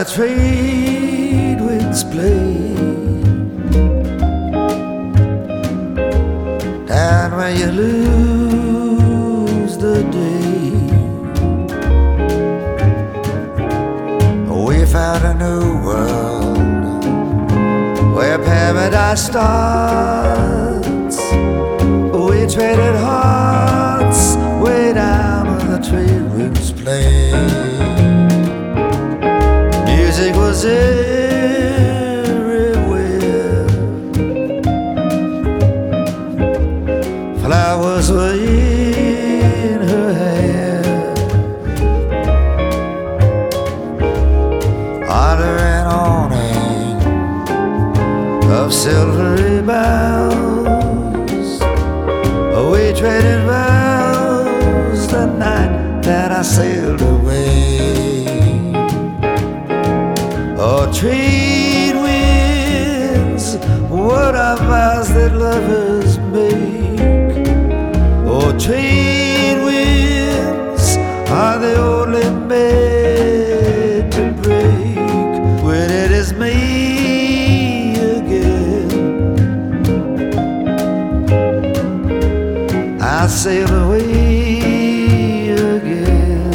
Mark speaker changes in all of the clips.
Speaker 1: trade winds play, and when you lose the day, we found a new world where paradise starts. We traded hearts way down where the trade winds play. Music was everywhere, flowers were in her hair, under an awning of silvery boughs. We traded vows the night that I sailed away. Oh, trade winds, what are vows that lovers make? Oh, trade winds, are they only made to break when it is me again? I sail away again.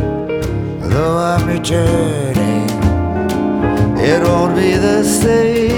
Speaker 1: Though I'm returning, it won't be the same.